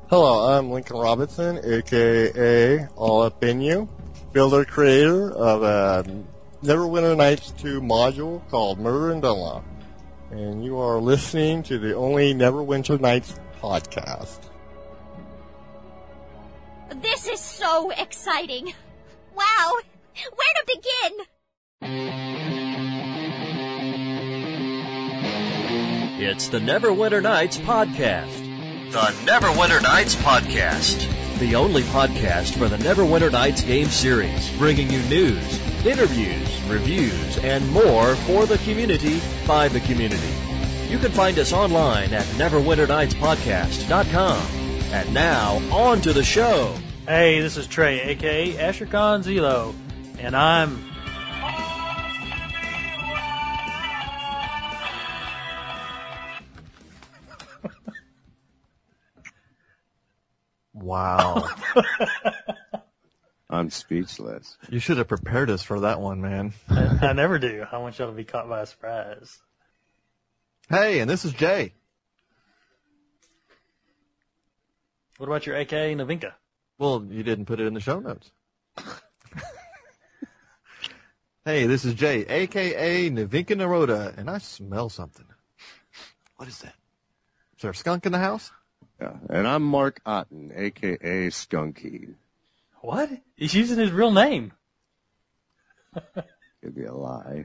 Hello, I'm Lincoln Robinson, aka All Up In You, builder creator of a Neverwinter Nights 2 module called Murder in Dunlop. And you are listening to the only Neverwinter Nights podcast. This is so exciting. Wow, where to begin? It's the Neverwinter Nights podcast. The Neverwinter Nights podcast. The only podcast for the Neverwinter Nights game series, bringing you news, interviews, reviews, and more for the community by the community. You can find us online at neverwinternightspodcast.com. And now, on to the show. Hey, this is Trey, a.k.a. Asher Khan Zelo, and I'm... Wow. I'm speechless. You should have prepared us for that one, man. I never do. I want y'all to be caught by a surprise. Hey, and this is Jay. What about your a.k.a. Navinka? Well, you didn't put it in the show notes. Hey, this is Jay, a.k.a. Navinka Naroda, and I smell something. What is that? Is there a skunk in the house? Yeah. And I'm Mark Otten, a.k.a. Skunky. What? He's using his real name. Could be a lie.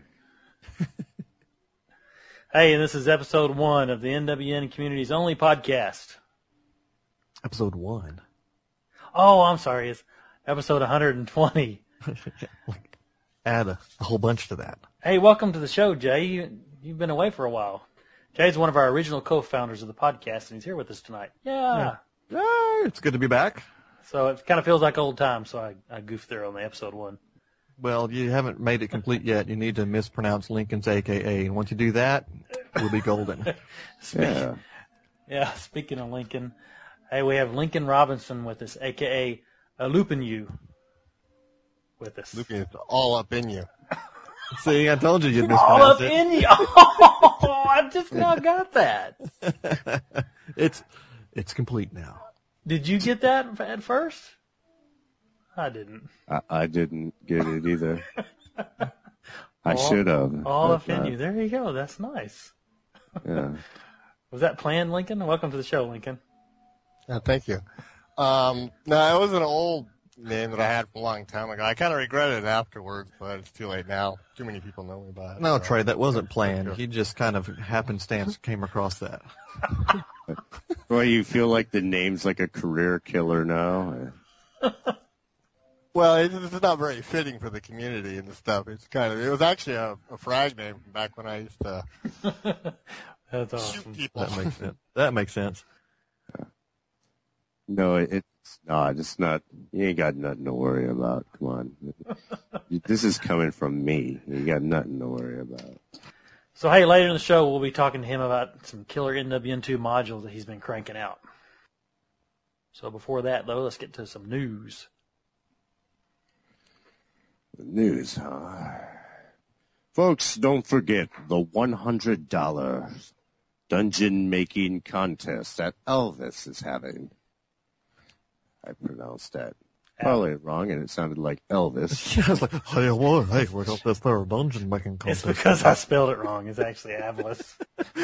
Hey, and this is episode 1 of the NWN Community's only podcast. Episode 1. Oh, I'm sorry. It's episode 120. Add a whole bunch to that. Hey, welcome to the show, Jay. You've been away for a while. Jay's one of our original co-founders of the podcast, and he's here with us tonight. Yeah. It's good to be back. So it kind of feels like old times, so I goofed there on the episode 1. Well, you haven't made it complete yet. You need to mispronounce Lincoln's a.k.a., and once you do that, we'll be golden. Speaking of Lincoln, hey, we have Lincoln Robinson with us, a.k.a. Lupin You, with us. Lupin is all up in you. See, I told you you'd All mispronounce up it. in you. Oh, I just now got that. It's complete now. Did you get that at first? I didn't. I didn't get it either. I should have. All up in you. There you go. That's nice. Yeah. Was that planned, Lincoln? Welcome to the show, Lincoln. Thank you. No, it was an old name that I had from a long time ago. I kind of regretted it afterwards, but it's too late now. Too many people know me about it. No, Trey, that wasn't planned. He just kind of happenstance came across that. Well, you feel like the name's like a career killer now? Well, it's not very fitting for the community and stuff. It was actually a frag name from back when I used to That's shoot awesome. people. That makes sense. No, it's not. It's not. You ain't got nothing to worry about. Come on. This is coming from me. You got nothing to worry about. So, hey, later in the show, we'll be talking to him about some killer NWN2 modules that he's been cranking out. So before that, though, let's get to some news. The news, huh? Folks, don't forget the $100 dungeon making contest that Elvis is having. I pronounced that probably wrong, and it sounded like Elvis. Yeah, I was like, hey, we got this there dungeon making It's contest. because I spelled it wrong. It's actually Avalis.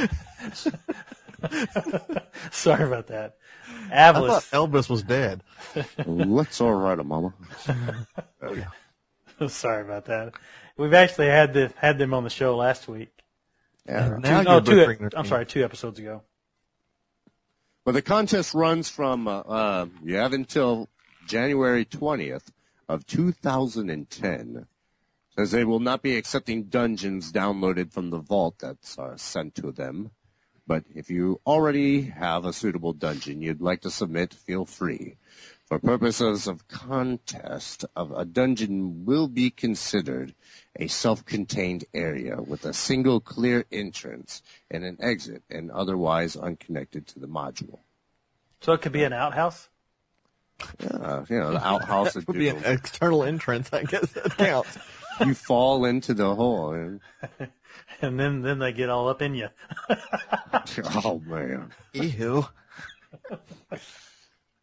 Sorry about that. I thought Avalis. Elvis was dead. Let's all right, Mama. Oh, yeah. Sorry about that. We've actually had them on the show last week. Yeah. Now you're butchering their I'm team. sorry, 2 episodes ago. Well, the contest runs from, you have until January 20th of 2010. Says they will not be accepting dungeons downloaded from the vault that's sent to them. But if you already have a suitable dungeon you'd like to submit, feel free. For purposes of contest, a dungeon will be considered a self-contained area with a single clear entrance and an exit, and otherwise unconnected to the module. So it could be an outhouse? Yeah, the outhouse That would be an external entrance. I guess that counts. You fall into the hole. And, And then they get all up in you. oh, man. Ew.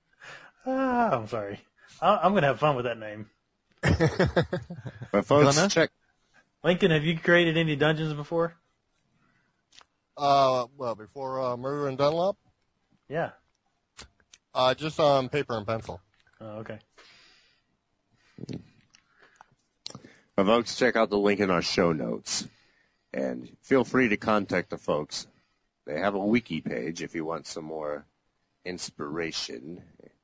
I'm sorry. I'm going to have fun with that name. But folks, Gonna? check. Lincoln, have you created any dungeons before? Well, before Murder and Dunlop, Yeah. just on paper and pencil. Oh, okay. But folks, check out the link in our show notes. And feel free to contact the folks. They have a wiki page if you want some more inspiration.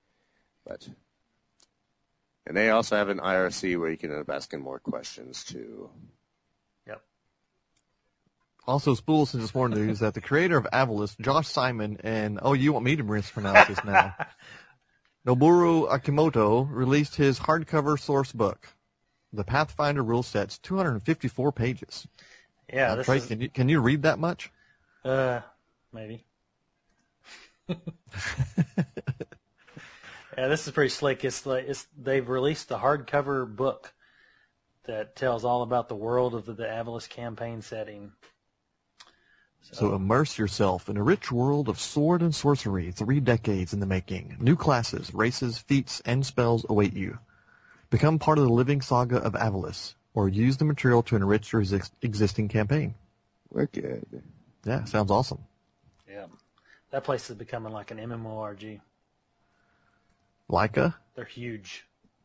And they also have an IRC where you can end up asking more questions, too. Yep. Also, Spool sent us more news that the creator of Avalis, Josh Simon, and, you want me to mispronounce this now, Noboru Akimoto, released his hardcover source book. The Pathfinder rule set's 254 pages. Yeah, this Trey, is... can you read that much? Maybe. Yeah, this is pretty slick. They've released the hardcover book that tells all about the world of the Avalis campaign setting. So immerse yourself in a rich world of sword and sorcery 3 decades in the making. New classes, races, feats, and spells await you. Become part of the living saga of Avalis, or use the material to enrich your existing campaign. Wicked. Yeah, sounds awesome. Yeah. That place is becoming like an MMORG. Leica? They're huge.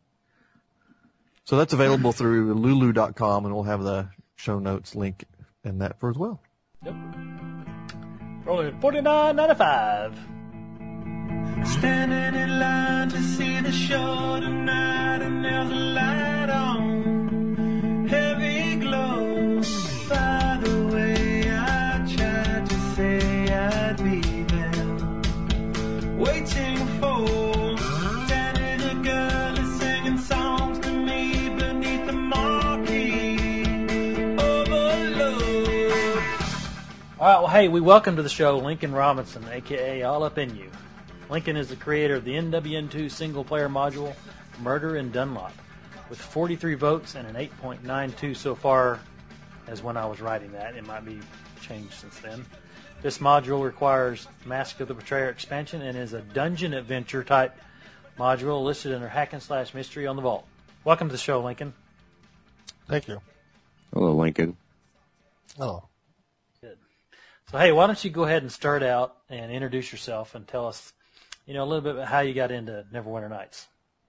So that's available through lulu.com, and we'll have the show notes link in that for as well. Yep. Rolling $49.95. Standing in line to see the show tonight, and there's a light on, heavy glow. By the way, I tried to say I'd be there, waiting for Danny the girl is singing songs to me beneath the marquee overload. All right, well, hey, we welcome to the show Lincoln Robinson, a.k.a. All Up In You. Lincoln is the creator of the NWN2 single-player module, Murder in Dunlop, with 43 votes and an 8.92 so far as when I was writing that. It might be changed since then. This module requires Mask of the Betrayer expansion and is a dungeon adventure type module listed under Hack and Slash Mystery on the Vault. Welcome to the show, Lincoln. Thank you. Hello, Lincoln. Oh. Good. So, hey, why don't you go ahead and start out and introduce yourself and tell us, a little bit about how you got into Neverwinter Nights.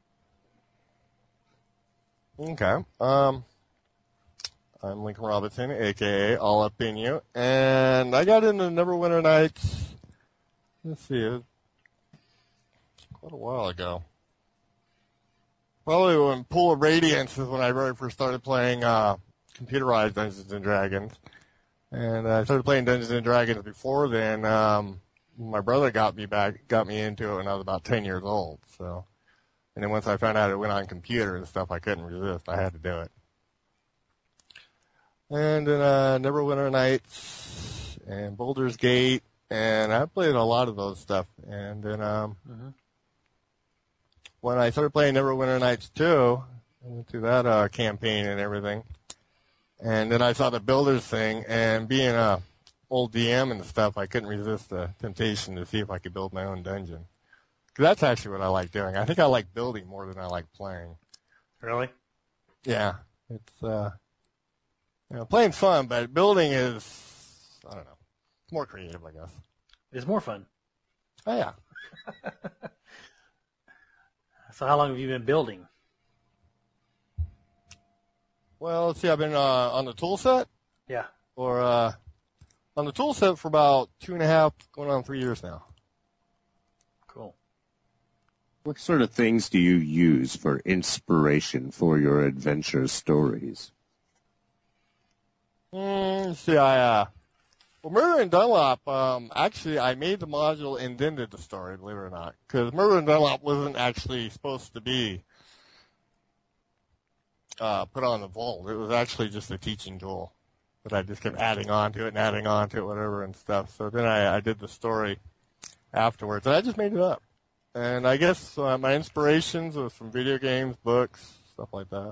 Okay. I'm Lincoln Robinson, a.k.a. All Up In You, and I got into Neverwinter Nights, let's see, it was quite a while ago. Probably when Pool of Radiance is when I very first started playing computerized Dungeons & Dragons. And I started playing Dungeons & Dragons before then. My brother got me into it when I was about 10 years old. So, and then once I found out it went on computer and stuff, I couldn't resist. I had to do it. And then Neverwinter Nights and Baldur's Gate, and I played a lot of those stuff. And then when I started playing Neverwinter Nights 2, I went through that campaign and everything. And then I saw the Builders thing, and being a old DM and stuff, I couldn't resist the temptation to see if I could build my own dungeon. Because that's actually what I like doing. I think I like building more than I like playing. Really? Yeah. It's, playing's fun, but building is, I don't know, it's more creative, I guess. It's more fun. Oh, yeah. So how long have you been building? Well, let's see, I've been on the tool set, Yeah. or on the tool set for about 2.5, going on 3 years now. Cool. What sort of things do you use for inspiration for your adventure stories? Let's see, well, Murder and Dunlop, actually, I made the module and then did the story, believe it or not. Because Murder and Dunlop wasn't actually supposed to be put on the vault. It was actually just a teaching tool. But I just kept adding on to it, whatever, and stuff. So then I did the story afterwards, and I just made it up. And I guess my inspirations was from video games, books, stuff like that.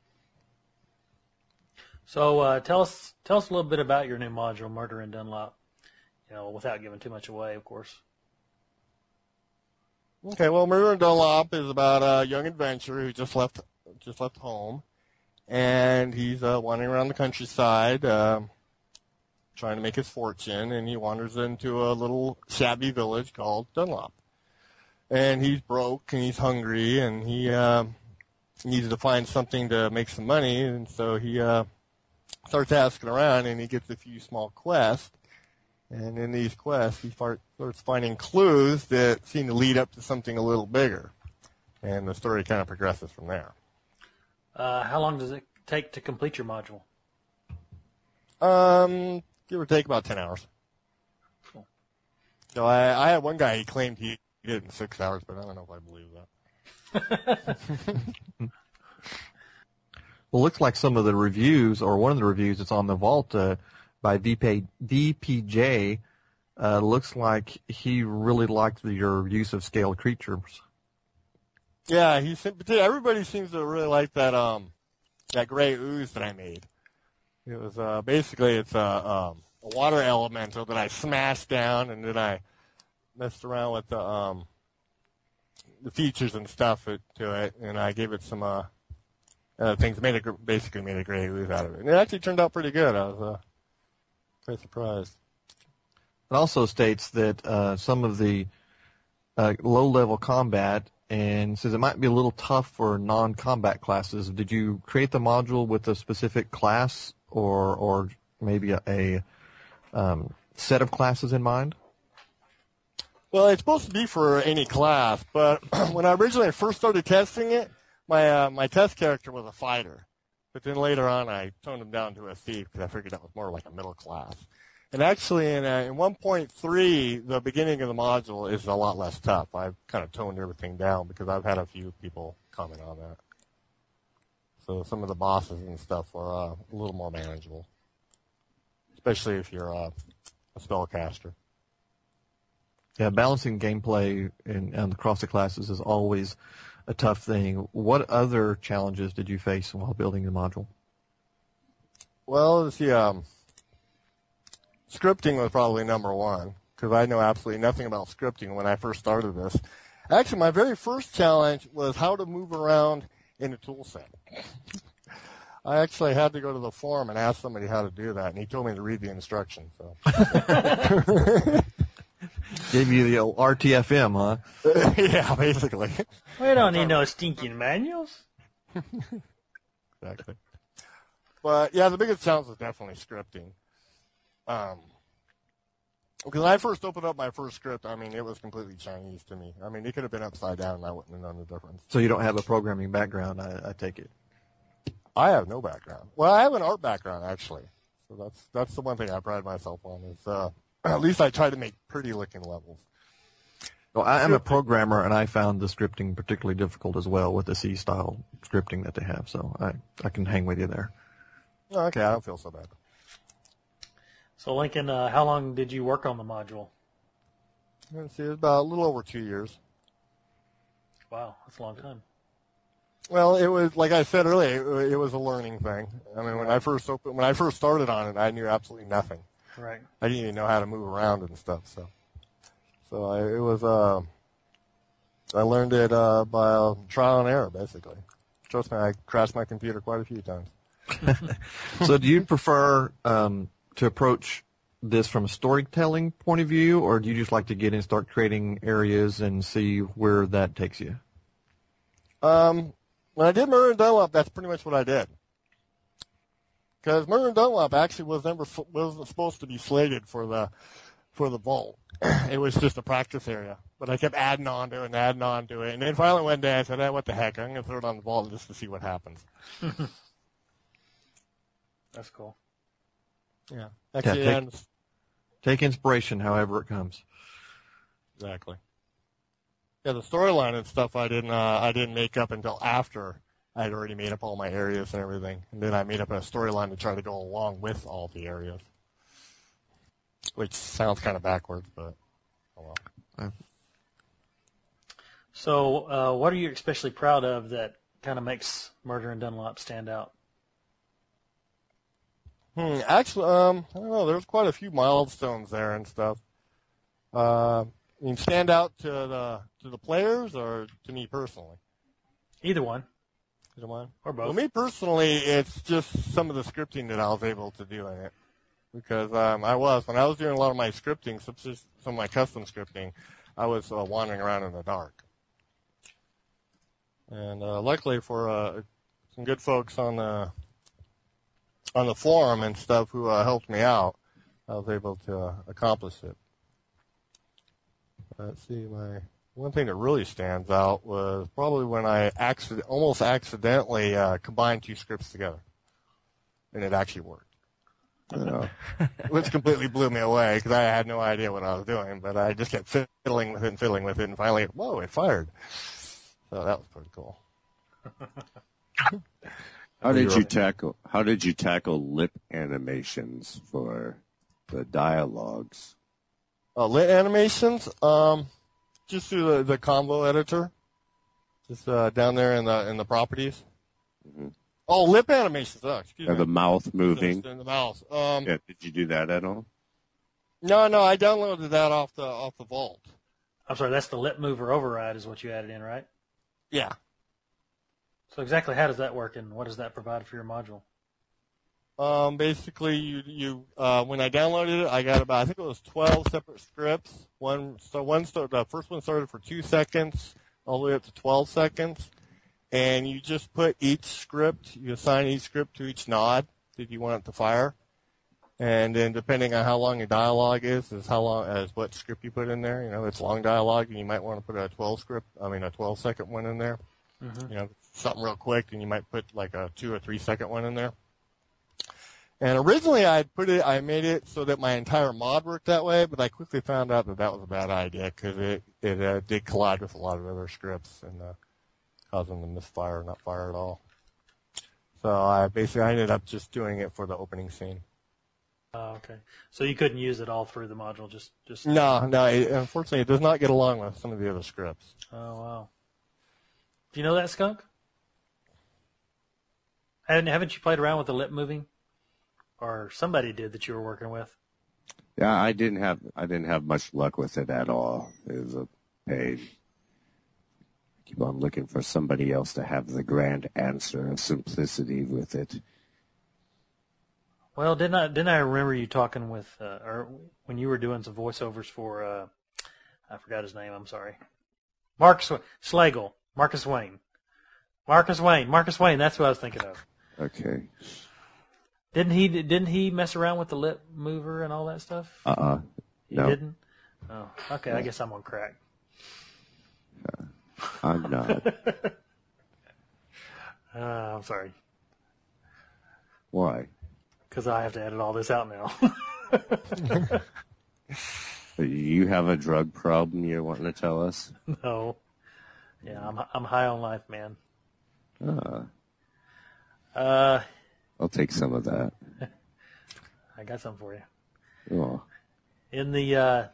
So tell us a little bit about your new module, Murder in Dunlop. Without giving too much away, of course. Okay, well, Murder and Dunlop is about a young adventurer who just left home, and he's wandering around the countryside, trying to make his fortune, and he wanders into a little shabby village called Dunlop. And he's broke, and he's hungry, and he needs to find something to make some money, and so he starts asking around, and he gets a few small quests. And in these quests, he starts finding clues that seem to lead up to something a little bigger. And the story kind of progresses from there. How long does it take to complete your module? Give or take about 10 hours. Cool. So I had one guy, he claimed he did it in 6 hours, but I don't know if I believe that. Well, it looks like some of the reviews, or one of the reviews that's on the Vault by VPJ, looks like he really liked your use of scaled creatures. Yeah, everybody seems to really like that gray ooze that I made. It was basically it's a water elemental that I smashed down, and then I messed around with the features and stuff to it, and I gave it some things. Basically made a gray ooze out of it, and it actually turned out pretty good. I was quite surprised. It also states that some of the low-level combat, and says it might be a little tough for non-combat classes. Did you create the module with a specific class or maybe a set of classes in mind? Well, it's supposed to be for any class, but when I originally first started testing it, my test character was a fighter. But then later on, I toned him down to a thief because I figured that was more like a middle class. And actually, in 1.3, the beginning of the module is a lot less tough. I've kind of toned everything down because I've had a few people comment on that. So some of the bosses and stuff are a little more manageable, especially if you're a spellcaster. Yeah, balancing gameplay and across the classes is always a tough thing. What other challenges did you face while building the module? Well, let's see, scripting was probably number one, because I know absolutely nothing about scripting when I first started this. Actually, my very first challenge was how to move around in a tool set. I actually had to go to the forum and ask somebody how to do that, and he told me to read the instructions. So. Gave you the old RTFM, huh? Yeah, basically. We don't need no stinking manuals. Exactly. But, yeah, the biggest challenge was definitely scripting. Because when I first opened up my first script, I mean, it was completely Chinese to me. I mean, it could have been upside down and I wouldn't have known the difference. So you don't have a programming background, I take it? I have no background. Well, I have an art background, actually. So that's the one thing I pride myself on is at least I try to make pretty-looking levels. Well, I'm a programmer, and I found the scripting particularly difficult as well with the C-style scripting that they have. So I can hang with you there. Oh, okay, I don't feel so bad. So, Lincoln, how long did you work on the module? Let's see, it was about a little over 2 years. Wow, that's a long time. Well, it was like I said earlier. It was a learning thing. I mean, when I first started on it, I knew absolutely nothing. Right. I didn't even know how to move around and stuff. I learned it by trial and error, basically. Trust me, I crashed my computer quite a few times. So, do you prefer to approach this from a storytelling point of view, or do you just like to get in and start creating areas and see where that takes you? When I did Murder and Dunlop, that's pretty much what I did. Because Murder and Dunlop actually wasn't supposed to be slated for the vault. It was just a practice area. But I kept adding on to it, and then finally one day I said, what the heck, I'm going to throw it on the vault just to see what happens. That's cool. Yeah. Actually, take inspiration however it comes. Exactly. Yeah, the storyline and stuff I didn't make up until after I had already made up all my areas and everything. And then I made up a storyline to try to go along with all the areas. Which sounds kind of backwards, but oh well. So, what are you especially proud of that kind of makes Murder and Dunlop stand out? Actually, I don't know. There's quite a few milestones there and stuff. You mean stand out to the players or to me personally? Either one. Either one. Or both. Well, me personally, it's just some of the scripting that I was able to do in it. Because when I was doing a lot of my scripting, some of my custom scripting, I was wandering around in the dark. And luckily for some good folks on the forum and stuff who helped me out, I was able to accomplish it. Let's see, one thing that really stands out was probably when I almost accidentally combined two scripts together, and it actually worked. Which completely blew me away because I had no idea what I was doing, but I just kept fiddling with it, and finally, whoa, it fired. So that was pretty cool. How did you tackle lip animations for the dialogues? Lit animations, just through the combo editor, just down there in the properties. Mm-hmm. Oh, lip animations. Oh, excuse me. The mouth moving. In the mouth. Yeah, did you do that at all? No, I downloaded that off the vault. I'm sorry, that's the lip mover override is what you added in, right? Yeah. So exactly how does that work, and what does that provide for your module? Basically, you when I downloaded it, I got I think it was 12 separate scripts. The first one started for 2 seconds, all the way up to 12 seconds, and you just put each script. You assign each script to each nod that you want it to fire, and then depending on how long your dialogue is what script you put in there. You know, it's long dialogue, and you might want to put a 12-second one in there. Mm-hmm. You know, something real quick, and you might put like a 2 or 3 second one in there. And originally I made it so that my entire mod worked that way, but I quickly found out that was a bad idea because it did collide with a lot of other scripts and caused them to misfire or not fire at all. So I ended up just doing it for the opening scene. Oh, okay. So you couldn't use it all through the module, just No. Unfortunately, it does not get along with some of the other scripts. Oh, wow. Do you know that, Skunk? Haven't you played around with the lip moving? Or somebody did that you were working with? Yeah, I didn't have much luck with it at all. It was a pain. I keep on looking for somebody else to have the grand answer of simplicity with it. Well, didn't I remember you talking with, or when you were doing some voiceovers for, I forgot his name. I'm sorry, Marcus Schlegel, Marcus Wayne. That's who I was thinking of. Okay. Didn't he mess around with the lip mover and all that stuff? No. He didn't? Oh, okay. I guess I'm on crack. I'm not. I'm sorry. Why? Because I have to edit all this out now. You have a drug problem you're wanting to tell us? No. Yeah, I'm high on life, man. I'll take some of that. I got something for you. Oh. In the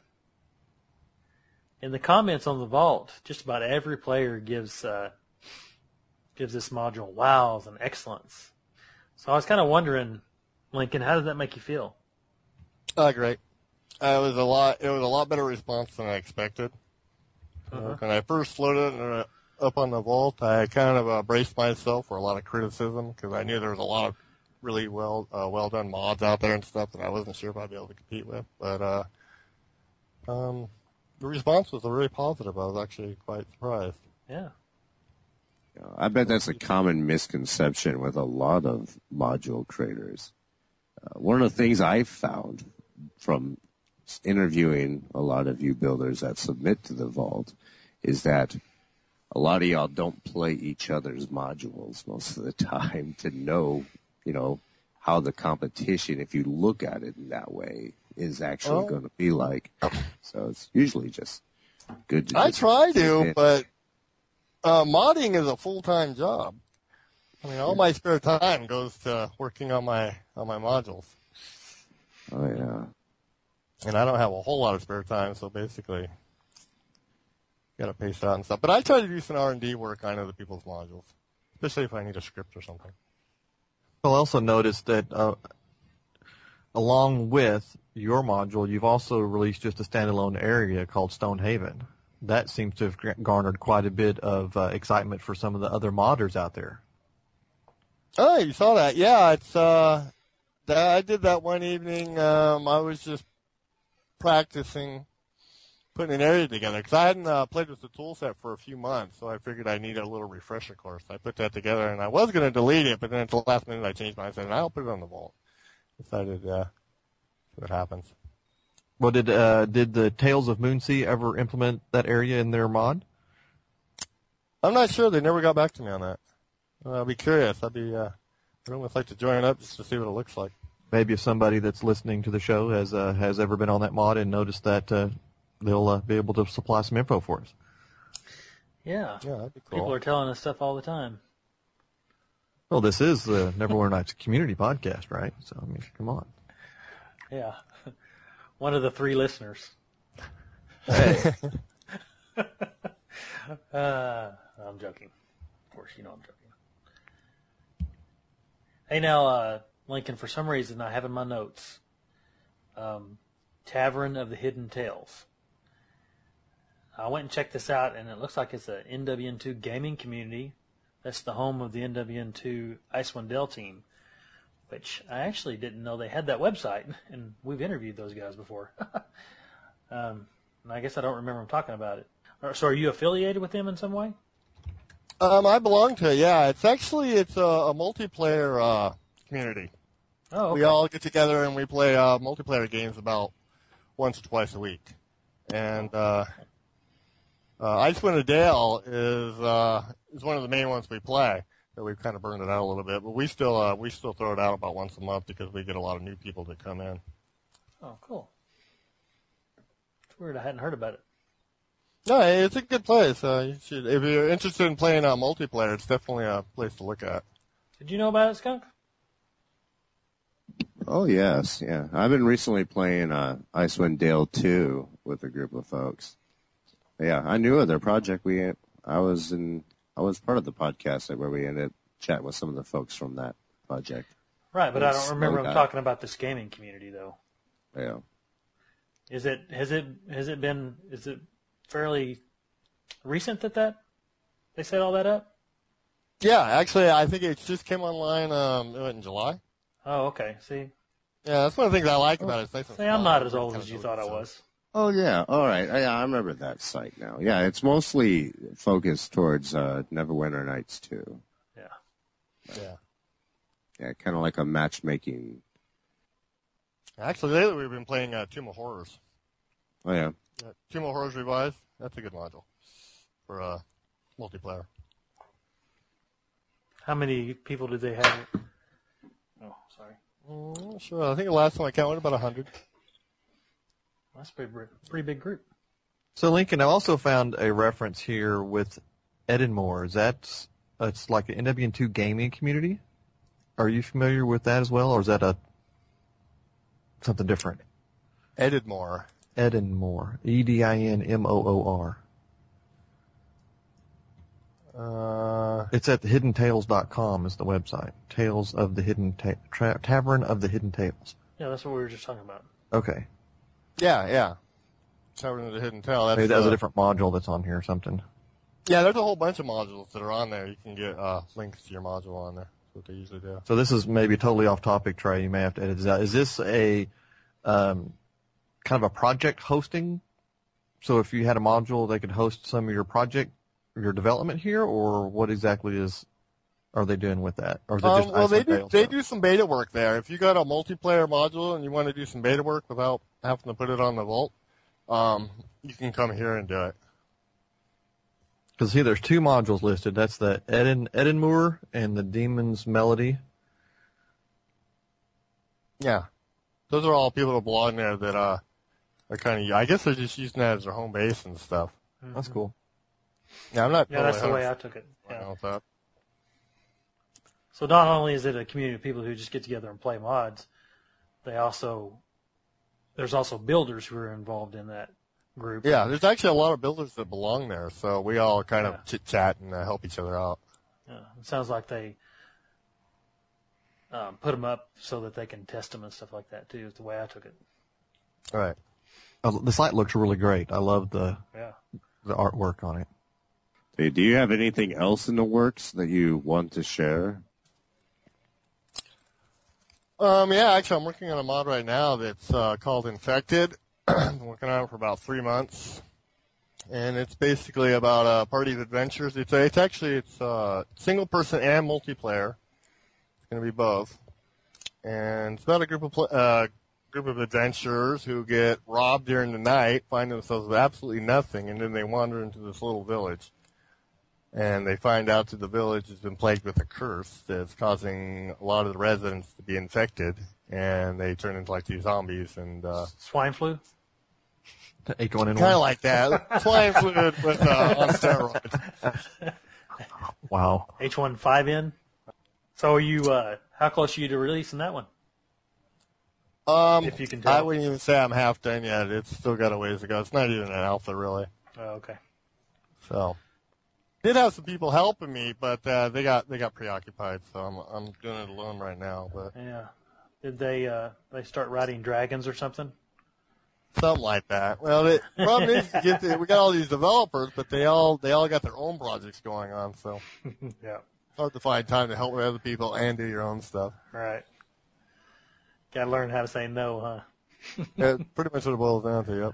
comments on the vault, just about every player gives this module wows and excellence. So I was kind of wondering, Lincoln, how did that make you feel? Great. It was a lot better response than I expected. When I first loaded it up on the vault, I kind of braced myself for a lot of criticism because I knew there was a lot of really well done mods out there and stuff that I wasn't sure if I'd be able to compete with. But the response was really positive. I was actually quite surprised. Yeah. I bet that's a common misconception with a lot of module creators. One of the things I've found from interviewing a lot of you builders that submit to the vault is that a lot of y'all don't play each other's modules most of the time to know, how the competition, if you look at it in that way, is actually going to be like. So it's usually just good to I try to, but modding is a full-time job. I mean, all my spare time goes to working on my modules. Oh, yeah. And I don't have a whole lot of spare time, so basically got to pace out and stuff. But I try to do some R&D work on other people's modules, especially if I need a script or something. I'll also notice that a along with your module, you've also released just a standalone area called Stonehaven. That seems to have garnered quite a bit of excitement for some of the other modders out there. Oh, you saw that? Yeah, it's I did that one evening. I was just practicing putting an area together because I hadn't played with the tool set for a few months, so I figured I needed a little refresher course. I put that together, and I was going to delete it, but then at the last minute I changed my mind. I said, I'll put it on the vault. Decided see what happens. Well, did the Tales of Moonsea ever implement that area in their mod? I'm not sure. They never got back to me on that. I'll be curious. I'd almost like to join up just to see what it looks like. Maybe if somebody that's listening to the show has ever been on that mod and noticed that, they'll be able to supply some info for us. Yeah. Yeah, that'd be cool. People are telling us stuff all the time. Well, this is the Neverwinter Nights community podcast, right? So, I mean, come on. Yeah. One of the 3 listeners. Hey. I'm joking. Of course, you know I'm joking. Hey, now, Lincoln, for some reason, I have in my notes, Tavern of the Hidden Tales. I went and checked this out, and it looks like it's a NWN2 gaming community. That's the home of the NWN2 Icewind Dale team, which I actually didn't know they had that website, and we've interviewed those guys before. And I guess I don't remember them talking about it. So are you affiliated with them in some way? I belong to it, yeah. It's a multiplayer multiplayer Oh, okay. We all get together and we play multiplayer games about once or twice a week. And Icewind Dale is one of the main ones we play. So we've kind of burned it out a little bit, but we still throw it out about once a month because we get a lot of new people that come in. Oh, cool. It's weird. I hadn't heard about it. No, it's a good place. You should, if you're interested in playing multiplayer, it's definitely a place to look at. Did you know about it, Skunk? Oh, yes, yeah. I've been recently playing Icewind Dale 2 with a group of folks. Yeah, I knew of their project. I was part of the podcast where we ended up chatting with some of the folks from that project. Right, but I don't remember them talking about this gaming community, though. Yeah. Is it fairly recent that they set all that up? Yeah, actually, I think it just came online in July. Oh, okay. See? Yeah, that's one of the things I like about it. It's nice and See, I'm small. not as old as you thought I was. Oh, yeah. All right. Yeah, I remember that site now. Yeah, it's mostly focused towards Neverwinter Nights 2. Yeah. Yeah, kind of like a matchmaking. Actually, lately we've been playing Tomb of Horrors. Oh, yeah. Tomb of Horrors Revised. That's a good module for multiplayer. How many people did they have? Oh, sorry. Sure. I think the last time I counted about 100. That's a pretty big group. So, Lincoln, I also found a reference here with Edenmore. It's like an NWN2 gaming community. Are you familiar with that as well, or is that something different? Edenmore. Edenmore. EDINMOOR. It's at thehiddentales.com is the website. Tales of the Hidden Tavern of the Hidden Tales. Yeah, that's what we were just talking about. Okay. Yeah. Tavern of the Hidden Tale. Maybe that was a different module that's on here or something. Yeah, there's a whole bunch of modules that are on there. You can get links to your module on there. That's what they usually do. So this is maybe totally off topic, Trey. You may have to edit this out. Is this a kind of a project hosting? So if you had a module, they could host some of your project, your development here, or what exactly are they doing with that? Or is it just well, Icewind they Dale do some beta work there. If you got a multiplayer module and you want to do some beta work without having to put it on the vault, you can come here and do it. Because see, there's 2 modules listed. That's the Edenmore and the Demon's Melody. Yeah. Those are all people that belong there that are kind of, I guess they're just using that as their home base and stuff. That's cool. Yeah, I'm not. Yeah, that's the way I took it. Yeah. Yeah. So not only is it a community of people who just get together and play mods, there's also builders who are involved in that group. Yeah, there's actually a lot of builders that belong there, so we all kind of chit-chat and help each other out. Yeah, it sounds like they put them up so that they can test them and stuff like that too. Is the way I took it. All right. The site looks really great. I love the artwork on it. Hey, do you have anything else in the works that you want to share? Yeah, actually, I'm working on a mod right now that's called Infected. I'm working on it for about 3 months, and it's basically about a party of adventures. It's single person and multiplayer. It's going to be both, and it's about a group of adventurers who get robbed during the night, find themselves with absolutely nothing, and then they wander into this little village. And they find out that the village has been plagued with a curse that's causing a lot of the residents to be infected, and they turn into like these zombies and Swine flu? H1N1. kind of like that. Swine flu, but on steroids. Wow. H1N5. So are you? How close are you to releasing that one? If you can tell. I wouldn't even say I'm half done yet. It's still got a ways to go. It's not even an alpha, really. Oh, okay. So, did have some people helping me, but they got preoccupied. So I'm doing it alone right now. But Yeah. Did they start riding dragons or something? something like that. Well, the problem is we got all these developers, but they all got their own projects going on. So Yeah. it's hard to find time to help with other people and do your own stuff. Right. Got to learn how to say no, huh? Yeah, pretty much what it boils down to. Yep.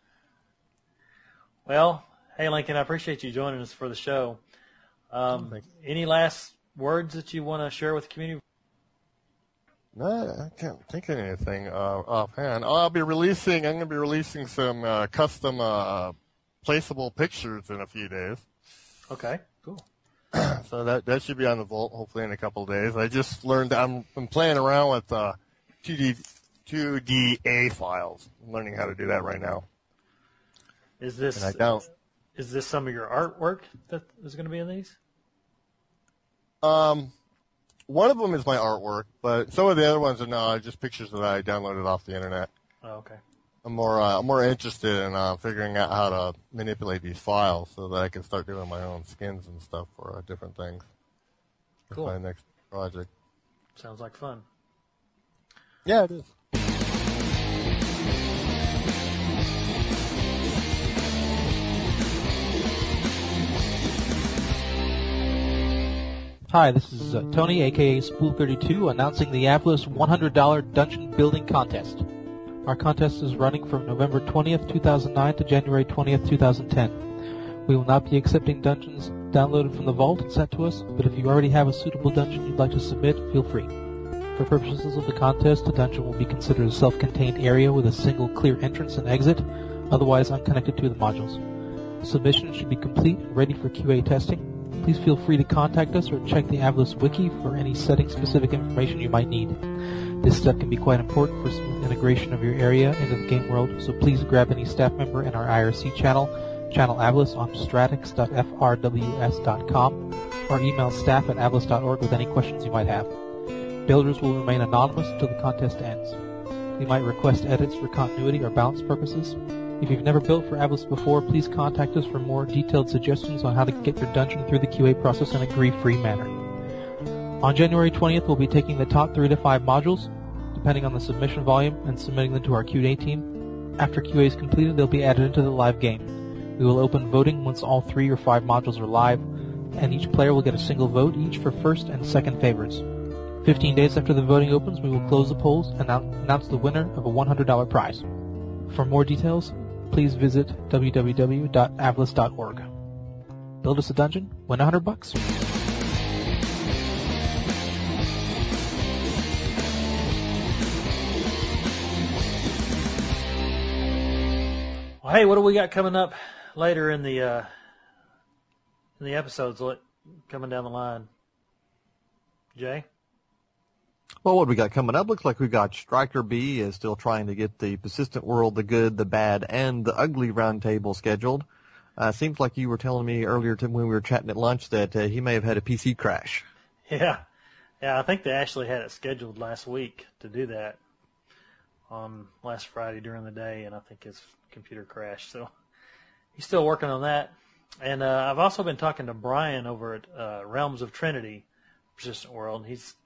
Well, hey, Lincoln, I appreciate you joining us for the show. Thanks. Any last words that you want to share with the community? No, I can't think of anything offhand. I'm going to be releasing some custom placeable pictures in a few days. Okay, cool. So that should be on the vault hopefully in a couple of days. I just learned I'm playing around with 2DA files. I'm learning how to do that right now. Is this And I don't. Is this some of your artwork that is going to be in these? One of them is my artwork, but some of the other ones are just pictures that I downloaded off the internet. Oh, okay. I'm more interested in figuring out how to manipulate these files so that I can start doing my own skins and stuff for different things. Cool. That's my next project. Sounds like fun. Yeah, it is. Hi, this is Tony, aka Spool32, announcing the Apple's $100 Dungeon Building Contest. Our contest is running from November 20th, 2009 to January 20th, 2010. We will not be accepting dungeons downloaded from the vault and sent to us, but if you already have a suitable dungeon you'd like to submit, feel free. For purposes of the contest, the dungeon will be considered a self-contained area with a single clear entrance and exit, otherwise unconnected to the modules. Submission should be complete and ready for QA testing. Please feel free to contact us or check the Avalos wiki for any setting-specific information you might need. This step can be quite important for smooth integration of your area into the game world, so please grab any staff member in our IRC channel Avalos on stratix.frws.com, or email staff@avalos.org with any questions you might have. Builders will remain anonymous until the contest ends. We might request edits for continuity or balance purposes. If you've never built for Avalos before, please contact us for more detailed suggestions on how to get your dungeon through the QA process in a grief-free manner. On January 20th, we'll be taking the top 3 to 5 modules, depending on the submission volume, and submitting them to our QA team. After QA is completed, they'll be added into the live game. We will open voting once all 3 or 5 modules are live, and each player will get a single vote each for first and second favorites. 15 days after the voting opens, we will close the polls and announce the winner of a $100 prize. For more details, please visit www.avalos.org. Build us a dungeon, win $100. Well, hey, what do we got coming up later in the episodes coming down the line? Jay? Well, what we got coming up? Looks like we got Striker B is still trying to get the Persistent World, the Good, the Bad, and the Ugly roundtable scheduled. Seems like you were telling me earlier when we were chatting at lunch that he may have had a PC crash. Yeah, I think they actually had it scheduled last week to do that on last Friday during the day, and I think his computer crashed. So he's still working on that. And I've also been talking to Brian over at Realms of Trinity, Persistent World. He's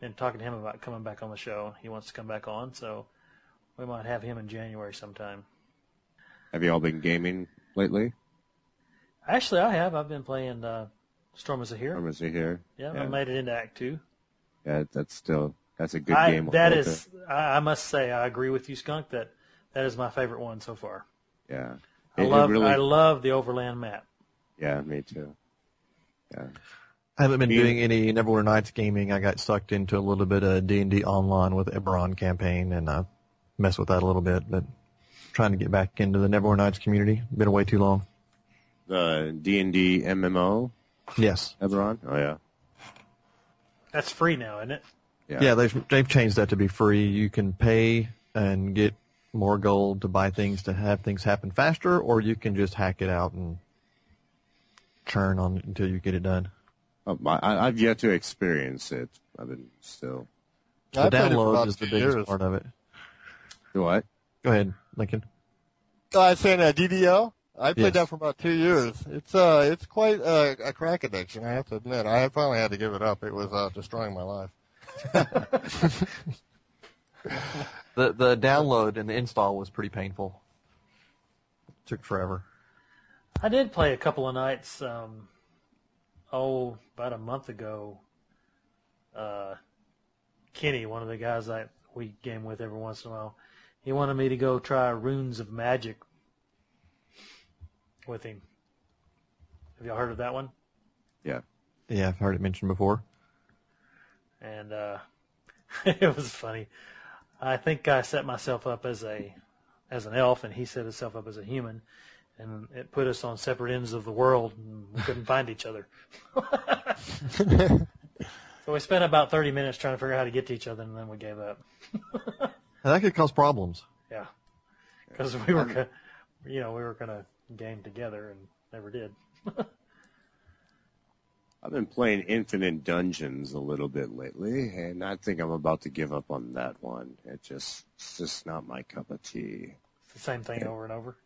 been talking to him about coming back on the show. He wants to come back on, so we might have him in January sometime. Have you all been gaming lately? Actually, I have. I've been playing Storm of Zahir. Storm of Zahir. Yeah, I made it into Act 2. Yeah, that's a good game. I must say, I agree with you, Skunk, that is my favorite one so far. Yeah. I love the Overland map. Yeah, me too. Yeah. I haven't been doing any Neverwinter Nights gaming. I got sucked into a little bit of D&D online with Eberron campaign, and I messed with that a little bit, but trying to get back into the Neverwinter Nights community. Been away too long. The D&D MMO? Yes. Eberron? Oh, yeah. That's free now, isn't it? Yeah, they've changed that to be free. You can pay and get more gold to buy things to have things happen faster, or you can just hack it out and churn on it until you get it done. I've yet to experience it. I've been still. The download is the biggest part of it. What? Go ahead, Lincoln. I was saying DDL. I played Yes. that for about 2 years. It's quite a crack addiction, I have to admit. I finally had to give it up. It was destroying my life. The download and the install was pretty painful. It took forever. I did play a couple of nights, about a month ago. Kenny, one of the guys that we game with every once in a while, he wanted me to go try Runes of Magic with him. Have y'all heard of that one? Yeah. Yeah, I've heard it mentioned before. And it was funny. I think I set myself up as an elf, and he set himself up as a human, and it put us on separate ends of the world, and we couldn't find each other. So we spent about 30 minutes trying to figure out how to get to each other, and then we gave up. And that could cause problems. Yeah, because we were going to game together and never did. I've been playing Infinite Dungeons a little bit lately, and I think I'm about to give up on that one. It's just not my cup of tea. It's the same thing over and over.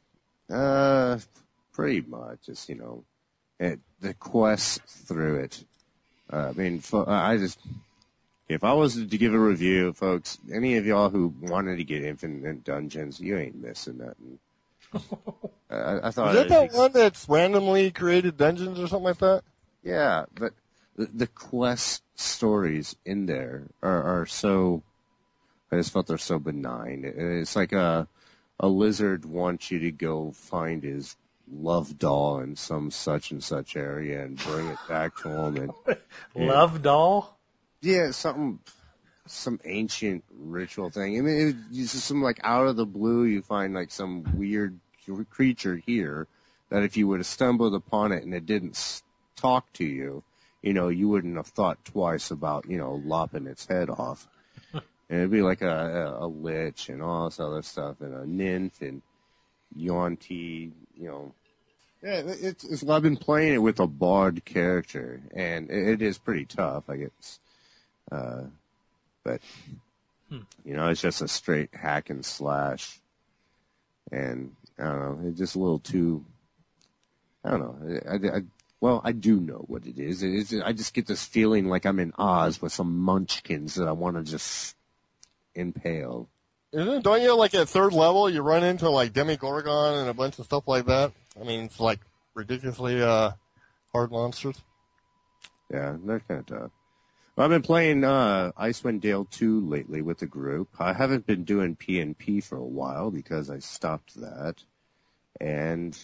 Pretty much. Just the quest through it. If I was to give a review, folks, any of y'all who wanted to get Infinite Dungeons, you ain't missing nothing. I thought Is that one that's randomly created dungeons or something like that? Yeah, but the quest stories in there are so. I just felt they're so benign. It's like a lizard wants you to go find his love doll in some such and such area and bring it back to him. And Love doll? Yeah, some ancient ritual thing. I mean, it's just some like out of the blue. You find like some weird creature here that if you would have stumbled upon it and it didn't talk to you, you wouldn't have thought twice about, lopping its head off. And it'd be like a lich and all this other stuff and a nymph and Yuan-Ti, Yeah, I've been playing it with a bard character, and it is pretty tough, I guess. But, it's just a straight hack and slash. And, I don't know, it's just a little too, I don't know. Well, I do know what it is. I just get this feeling like I'm in Oz with some munchkins that I want to just impale. Don't you, like, at third level, you run into, like, Demogorgon and a bunch of stuff like that? I mean, it's, like, ridiculously hard monsters. Yeah, they're kind of tough. Well, I've been playing Icewind Dale 2 lately with the group. I haven't been doing PnP for a while because I stopped that. And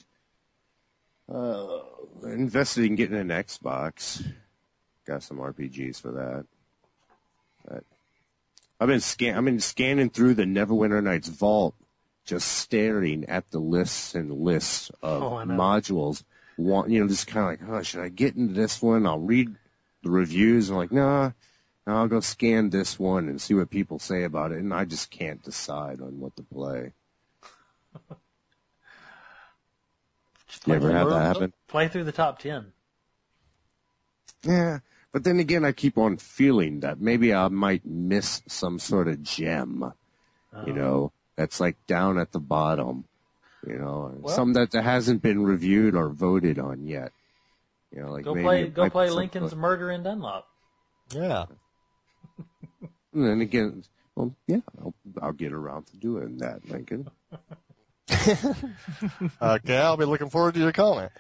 invested in getting an Xbox. Got some RPGs for that. But I've been scanning through the Neverwinter Nights vault, just staring at the lists and lists of modules. Just kind of like, should I get into this one? I'll read the reviews. I'm like, no, I'll go scan this one and see what people say about it. And I just can't decide on what to play. You ever had that happen? Play through the top 10. Yeah, but then again, I keep on feeling that maybe I might miss some sort of gem, that's like down at the bottom, some that hasn't been reviewed or voted on yet. Like go play Lincoln's Murder in Dunlop. Yeah. And then again, well, yeah, I'll get around to doing that, Lincoln. Okay, I'll be looking forward to your comment.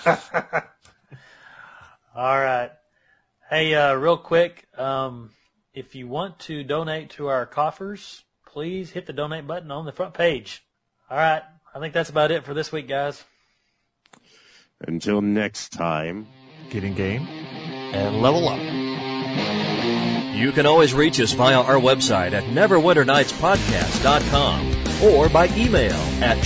All right. Hey, real quick, if you want to donate to our coffers, please hit the donate button on the front page. All right. I think that's about it for this week, guys. Until next time. Get in game. And level up. You can always reach us via our website at neverwinternightspodcast.com or by email at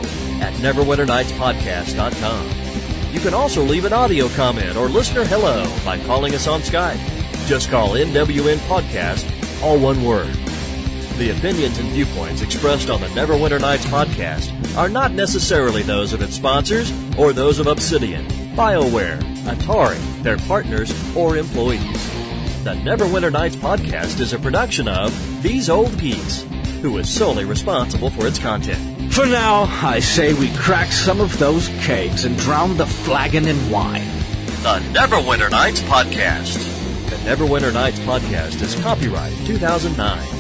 show@neverwinternightspodcast.com. You can also leave an audio comment or listener hello by calling us on Skype. Just call NWN Podcast, all one word. The opinions and viewpoints expressed on the Neverwinter Nights podcast are not necessarily those of its sponsors or those of Obsidian, BioWare, Atari, their partners, or employees. The Neverwinter Nights podcast is a production of These Old Geeks, who is solely responsible for its content. For now, I say we crack some of those kegs and drown the flagon in wine. The Neverwinter Nights podcast. The Neverwinter Nights podcast is copyright 2009.